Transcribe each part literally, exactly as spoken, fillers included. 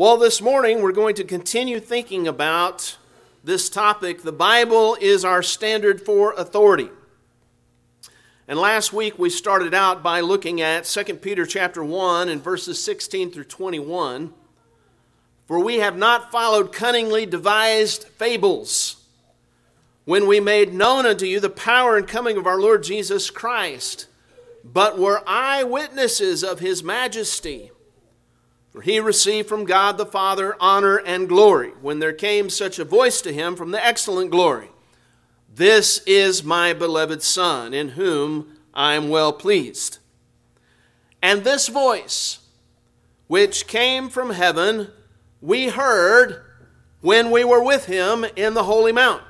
Well, this morning we're going to continue thinking about this topic. The Bible is our standard for authority. And last week we started out by looking at Second Peter chapter one and verses sixteen through twenty-one. For we have not followed cunningly devised fables, when we made known unto you the power and coming of our Lord Jesus Christ, but were eyewitnesses of his majesty. For he received from God the Father honor and glory, when there came such a voice to him from the excellent glory, This is my beloved Son, in whom I am well pleased. And this voice, which came from heaven, we heard when we were with him in the holy mount.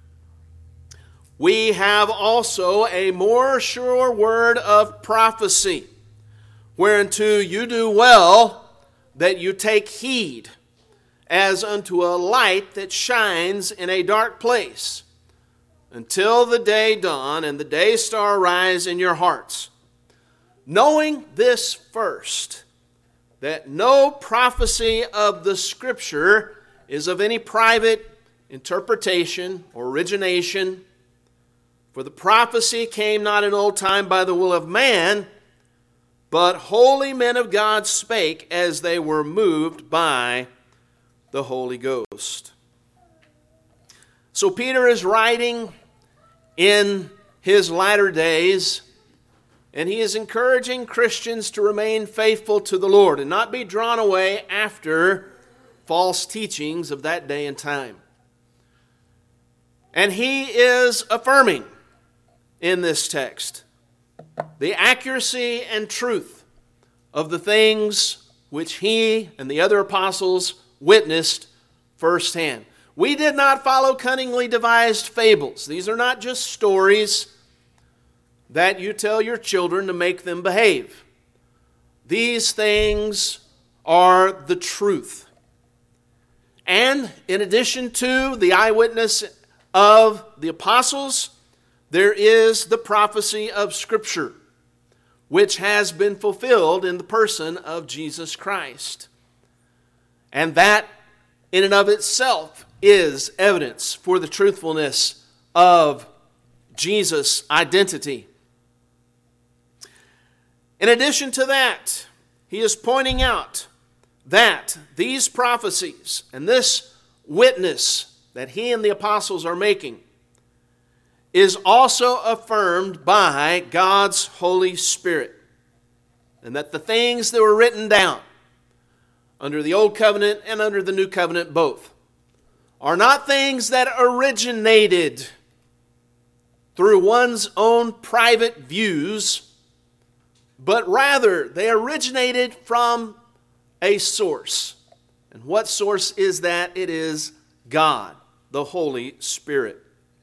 We have also a more sure word of prophecy, whereunto you do well that you take heed, as unto a light that shines in a dark place, until the day dawn and the day star rise in your hearts. Knowing this first, that no prophecy of the Scripture is of any private interpretation or origination, for the prophecy came not in old time by the will of man, but holy men of God spake as they were moved by the Holy Ghost. So Peter is writing in his latter days, and he is encouraging Christians to remain faithful to the Lord and not be drawn away after false teachings of that day and time. And he is affirming in this text the accuracy and truth of the things which he and the other apostles witnessed firsthand. We did not follow cunningly devised fables. These are not just stories that you tell your children to make them behave. These things are the truth. And in addition to the eyewitness of the apostles, there is the prophecy of Scripture, which has been fulfilled in the person of Jesus Christ. And that, in and of itself, is evidence for the truthfulness of Jesus' identity. In addition to that, he is pointing out that these prophecies and this witness that he and the apostles are making is also affirmed by God's Holy Spirit. And that the things that were written down under the Old Covenant and under the New Covenant both are not things that originated through one's own private views, but rather they originated from a source. And what source is that? It is God, the Holy Spirit.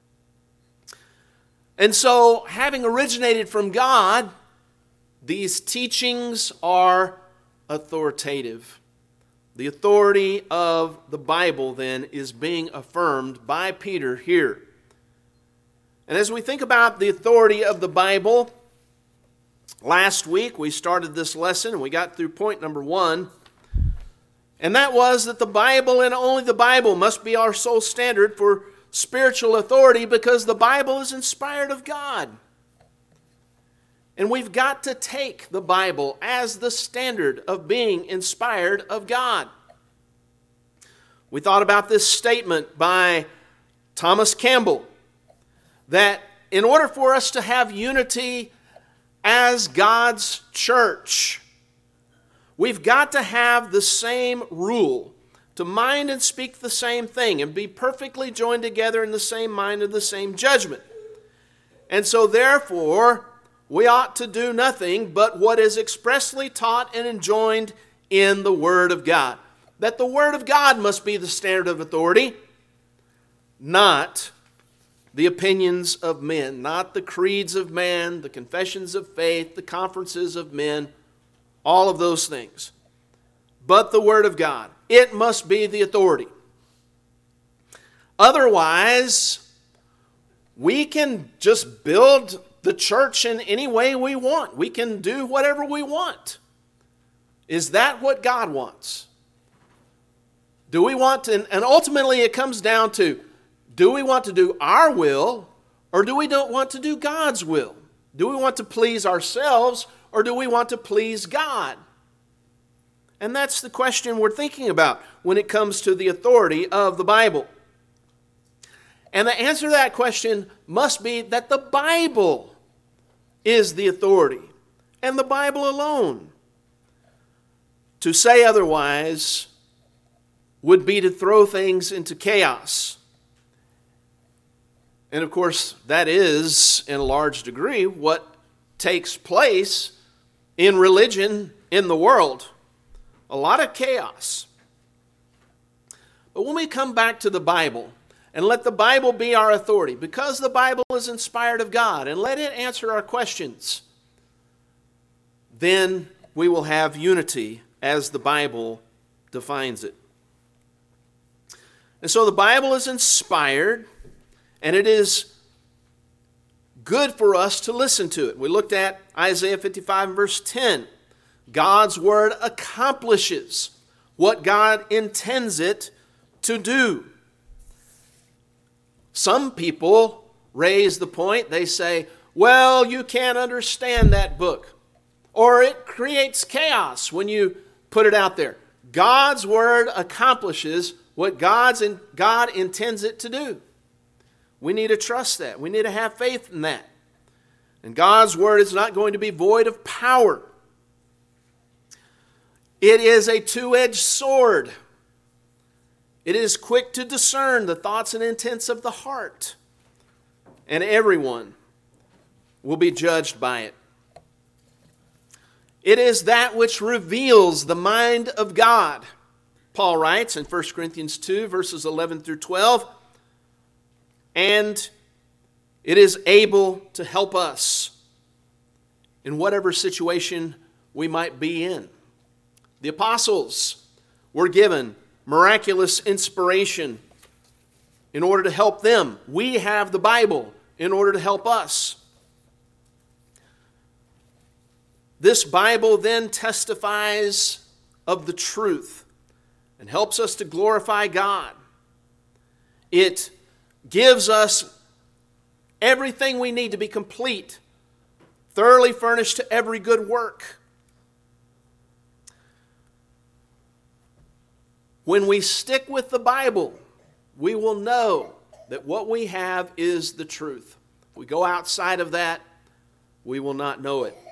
And so, having originated from God, these teachings are authoritative. The authority of the Bible, then, is being affirmed by Peter here. And as we think about the authority of the Bible, last week we started this lesson and we got through point number one. And that was that the Bible and only the Bible must be our sole standard for spiritual authority, because the Bible is inspired of God. And we've got to take the Bible as the standard of being inspired of God. We thought about this statement by Thomas Campbell, that in order for us to have unity as God's church, we've got to have the same rule, to mind and speak the same thing, and be perfectly joined together in the same mind and the same judgment. And so therefore, we ought to do nothing but what is expressly taught and enjoined in the Word of God. That the Word of God must be the standard of authority, not the opinions of men, not the creeds of man, the confessions of faith, the conferences of men, all of those things. But the Word of God. It must be the authority. Otherwise, we can just build the church in any way we want. We can do whatever we want. Is that what God wants? Do we want to, and ultimately it comes down to, do we want to do our will, or do we don't want to do God's will? Do we want to please ourselves, or do we want to please God? And that's the question we're thinking about when it comes to the authority of the Bible. And the answer to that question must be that the Bible is the authority, and the Bible alone. To say otherwise would be to throw things into chaos. And of course, that is, in a large degree, what takes place in religion in the world. A lot of chaos. But when we come back to the Bible, and let the Bible be our authority, because the Bible is inspired of God, and let it answer our questions, then we will have unity as the Bible defines it. And so the Bible is inspired, and it is good for us to listen to it. We looked at Isaiah fifty-five and verse ten. God's word accomplishes what God intends it to do. Some people raise the point, they say, well, you can't understand that book, or it creates chaos when you put it out there. God's word accomplishes what God's in, God intends it to do. We need to trust that. We need to have faith in that. And God's word is not going to be void of power. It is a two-edged sword. It is quick to discern the thoughts and intents of the heart. And everyone will be judged by it. It is that which reveals the mind of God. Paul writes in First Corinthians two, verses eleven through twelve, and it is able to help us in whatever situation we might be in. The apostles were given miraculous inspiration in order to help them. We have the Bible in order to help us. This Bible then testifies of the truth and helps us to glorify God. It gives us everything we need to be complete, thoroughly furnished to every good work. When we stick with the Bible, we will know that what we have is the truth. If we go outside of that, we will not know it.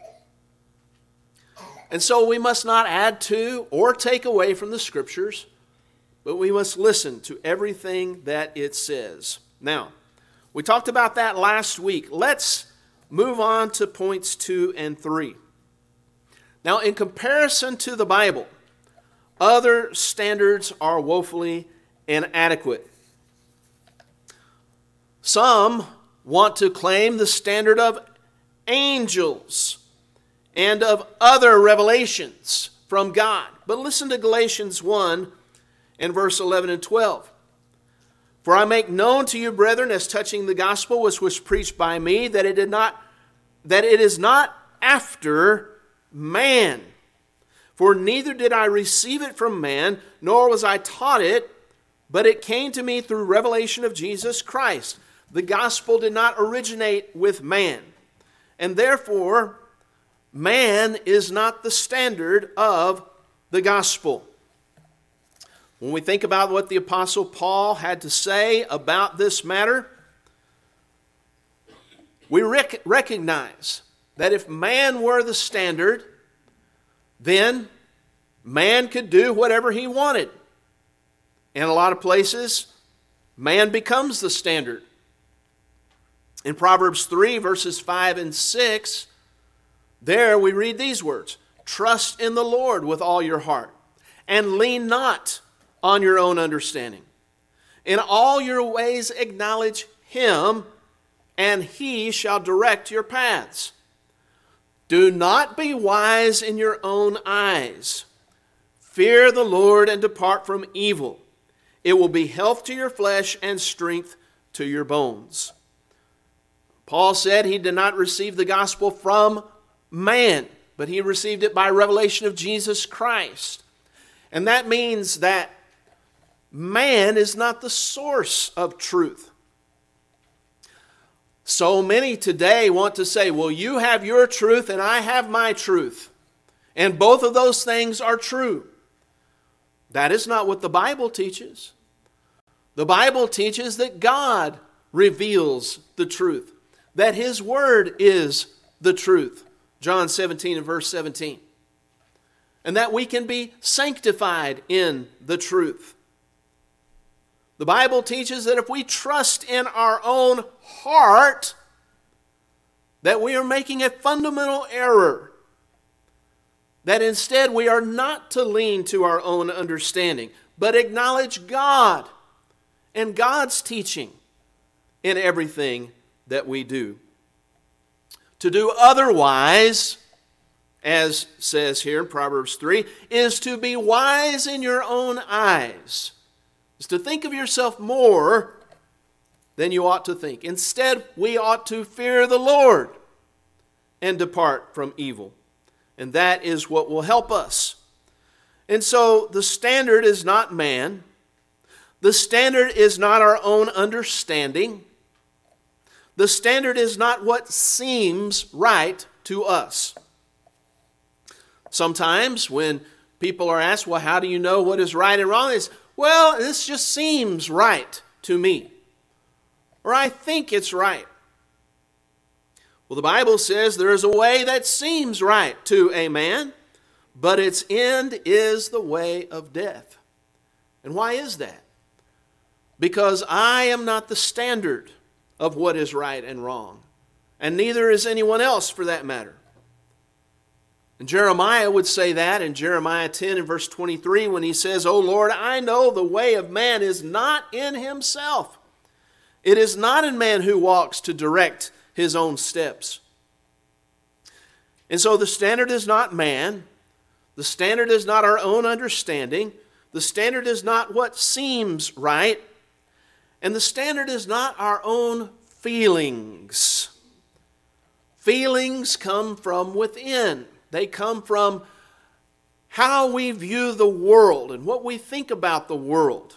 And so we must not add to or take away from the Scriptures, but we must listen to everything that it says. Now, we talked about that last week. Let's move on to points two and three. Now, in comparison to the Bible, other standards are woefully inadequate. Some want to claim the standard of angels and of other revelations from God. But listen to Galatians one and verse eleven and twelve. For I make known to you, brethren, as touching the gospel which was preached by me, that it did not, that it is not after man. For neither did I receive it from man, nor was I taught it, but it came to me through revelation of Jesus Christ. The gospel did not originate with man. And therefore, man is not the standard of the gospel. When we think about what the Apostle Paul had to say about this matter, we rec- recognize that if man were the standard, then man could do whatever he wanted. In a lot of places, man becomes the standard. In Proverbs three, verses five and six, there we read these words, trust in the Lord with all your heart, and lean not on your own understanding. In all your ways acknowledge him, and he shall direct your paths. Do not be wise in your own eyes. Fear the Lord and depart from evil. It will be health to your flesh and strength to your bones. Paul said he did not receive the gospel from man, but he received it by revelation of Jesus Christ. And that means that man is not the source of truth. So many today want to say, well, you have your truth and I have my truth. And both of those things are true. That is not what the Bible teaches. The Bible teaches that God reveals the truth, that His Word is the truth. John seventeen and verse seventeen. And that we can be sanctified in the truth. The Bible teaches that if we trust in our own heart, that we are making a fundamental error. That instead we are not to lean to our own understanding, but acknowledge God and God's teaching in everything that we do. To do otherwise, as says here in Proverbs three, is to be wise in your own eyes. Is to think of yourself more than you ought to think. Instead, we ought to fear the Lord and depart from evil. And that is what will help us. And so the standard is not man. The standard is not our own understanding. The standard is not what seems right to us. Sometimes when people are asked, well, how do you know what is right and wrong? It's, well, this just seems right to me. Or I think it's right. Well, the Bible says there is a way that seems right to a man, but its end is the way of death. And why is that? Because I am not the standard of what is right and wrong, and neither is anyone else for that matter. And Jeremiah would say that in Jeremiah ten and verse twenty-three when he says, O Lord, I know the way of man is not in himself. It is not in man who walks to direct his own steps. And so the standard is not man. The standard is not our own understanding. The standard is not what seems right. And the standard is not our own feelings. Feelings come from within. They come from how we view the world and what we think about the world.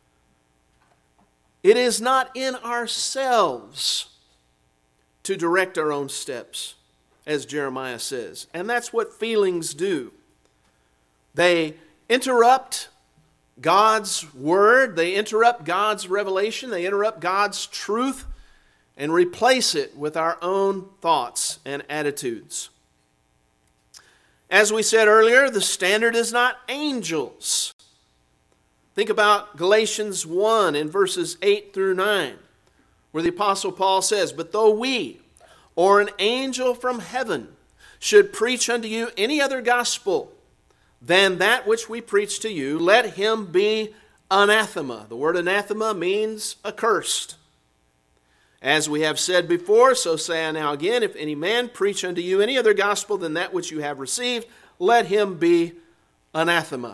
It is not in ourselves to direct our own steps, as Jeremiah says. And that's what feelings do. They interrupt God's word, they interrupt God's revelation, they interrupt God's truth, and replace it with our own thoughts and attitudes. As we said earlier, the standard is not angels. Think about Galatians one in verses eight through nine, where the Apostle Paul says, But though we, or an angel from heaven, should preach unto you any other gospel than that which we preach to you, let him be anathema. The word anathema means accursed. As we have said before, so say I now again, if any man preach unto you any other gospel than that which you have received, let him be anathema.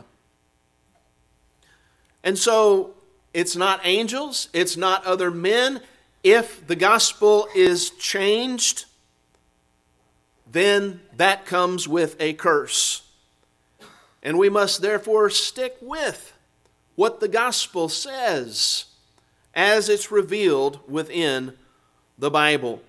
And so it's not angels, it's not other men. If the gospel is changed, then that comes with a curse. And we must therefore stick with what the gospel says as it's revealed within the Bible.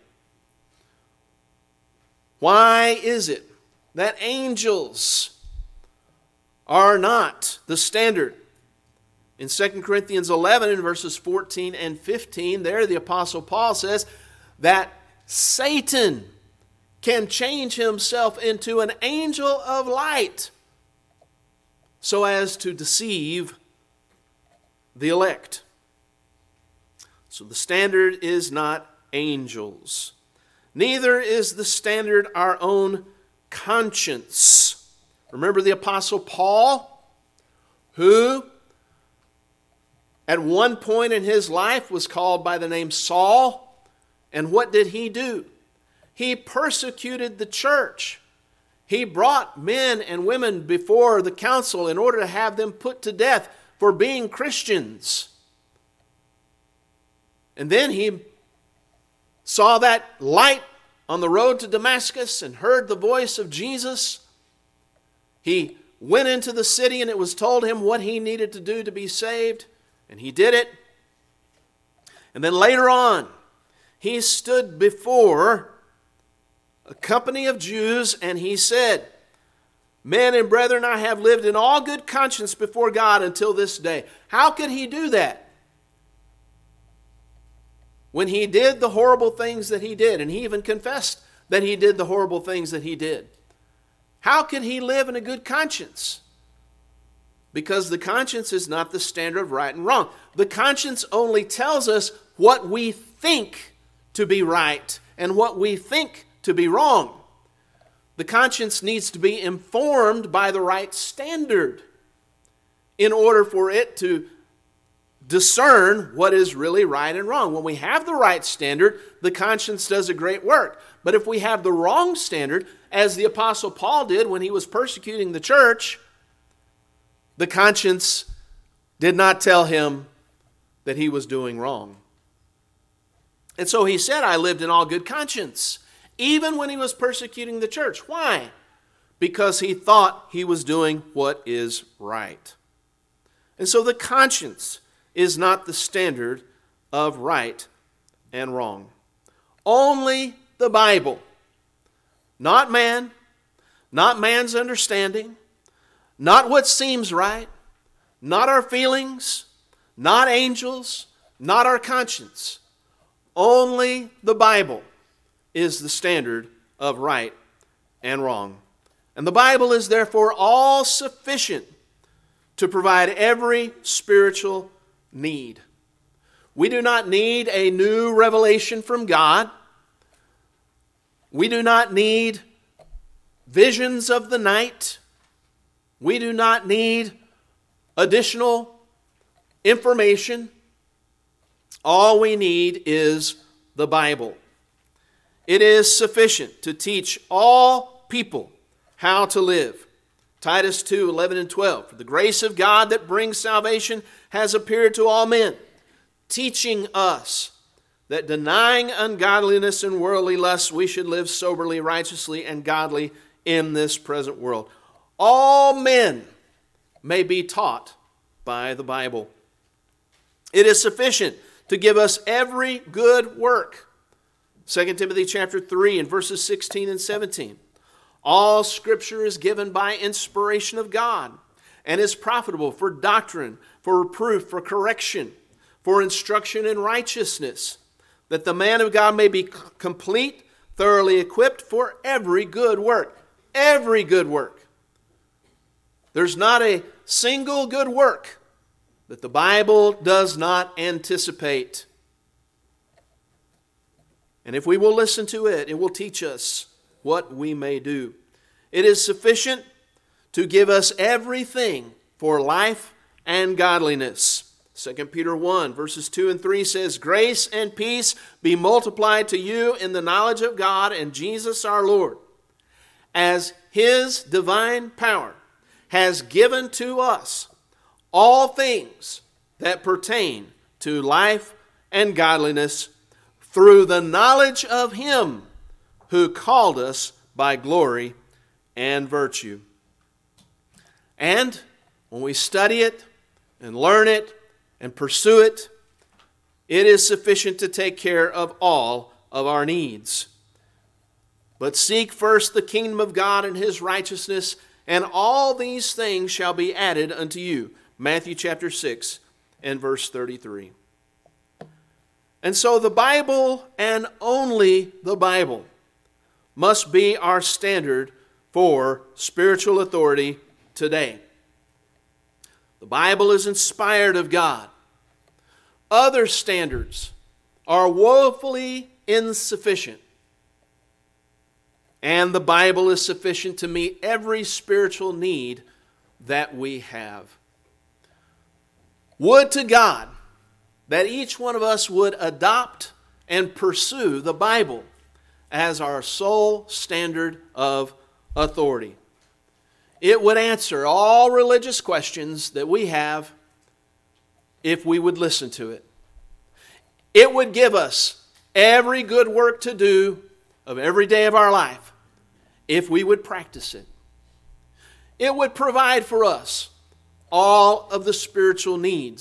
Why is it that angels are not the standard? In Second Corinthians eleven, in verses fourteen and fifteen, there the Apostle Paul says that Satan can change himself into an angel of light so as to deceive the elect. So the standard is not angels. Neither is the standard our own conscience. Remember the Apostle Paul, who at one point in his life was called by the name Saul. And what did he do? He persecuted the church. He brought men and women before the council in order to have them put to death for being Christians. And then he saw that light on the road to Damascus and heard the voice of Jesus. He went into the city and it was told him what he needed to do to be saved. And he did it. And then later on, he stood before a company of Jews and he said, "Men and brethren, I have lived in all good conscience before God until this day." How could he do that? When he did the horrible things that he did, and he even confessed that he did the horrible things that he did. How could he live in a good conscience? Because the conscience is not the standard of right and wrong. The conscience only tells us what we think to be right and what we think to be wrong. The conscience needs to be informed by the right standard in order for it to discern what is really right and wrong. When we have the right standard, the conscience does a great work. But if we have the wrong standard, as the Apostle Paul did when he was persecuting the church, the conscience did not tell him that he was doing wrong. And so he said, "I lived in all good conscience," even when he was persecuting the church. Why? Because he thought he was doing what is right. And so the conscience is not the standard of right and wrong. Only the Bible, not man, not man's understanding, not what seems right, not our feelings, not angels, not our conscience. Only the Bible is the standard of right and wrong. And the Bible is therefore all sufficient to provide every spiritual need. We do not need a new revelation from God. We do not need visions of the night. We do not need additional information. All we need is the Bible. It is sufficient to teach all people how to live. Titus two, eleven and twelve. "For the grace of God that brings salvation has appeared to all men, teaching us that denying ungodliness and worldly lusts, we should live soberly, righteously, and godly in this present world." All men may be taught by the Bible. It is sufficient to give us every good work. Second Timothy chapter three and verses sixteen and seventeen. "All Scripture is given by inspiration of God and is profitable for doctrine, for reproof, for correction, for instruction in righteousness, that the man of God may be complete, thoroughly equipped for every good work." Every good work. There's not a single good work that the Bible does not anticipate. And if we will listen to it, it will teach us what we may do. It is sufficient to give us everything for life and godliness. Second Peter one, verses two and three says, "Grace and peace be multiplied to you in the knowledge of God and Jesus our Lord, as His divine power has given to us all things that pertain to life and godliness through the knowledge of Him who called us by glory and virtue." And when we study it and learn it and pursue it, it is sufficient to take care of all of our needs. "But seek first the kingdom of God and His righteousness, and all these things shall be added unto you." Matthew chapter six and verse thirty-three. And so the Bible, and only the Bible, must be our standard for spiritual authority today. The Bible is inspired of God. Other standards are woefully insufficient. And the Bible is sufficient to meet every spiritual need that we have. Would to God that each one of us would adopt and pursue the Bible as our sole standard of authority. It would answer all religious questions that we have if we would listen to it. It would give us every good work to do of every day of our life if we would practice it. It would provide for us all of the spiritual needs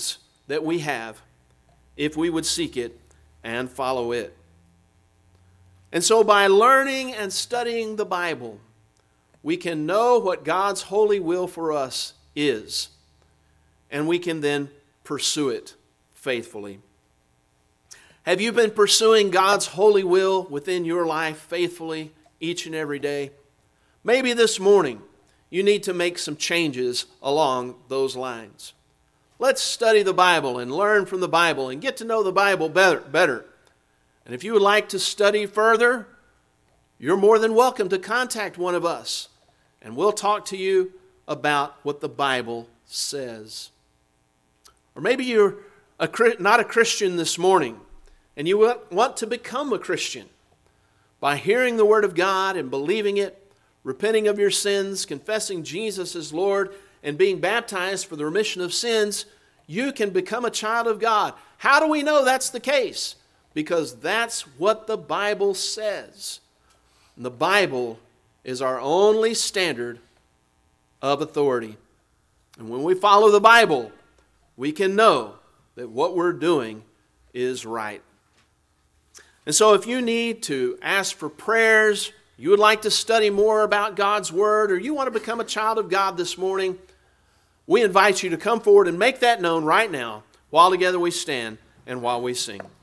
that we have if we would seek it and follow it. And so by learning and studying the Bible, we can know what God's holy will for us is, and we can then pursue it faithfully. Have you been pursuing God's holy will within your life faithfully each and every day? Maybe this morning you need to make some changes along those lines. Let's study the Bible and learn from the Bible and get to know the Bible better. better. And if you would like to study further, you're more than welcome to contact one of us, and we'll talk to you about what the Bible says. Or maybe you're a, not a Christian this morning, and you want to become a Christian. By hearing the Word of God and believing it, repenting of your sins, confessing Jesus as Lord, and being baptized for the remission of sins, you can become a child of God. How do we know that's the case? Because that's what the Bible says. And the Bible is our only standard of authority. And when we follow the Bible, we can know that what we're doing is right. And so if you need to ask for prayers, you would like to study more about God's Word, or you want to become a child of God this morning, we invite you to come forward and make that known right now while together we stand and while we sing.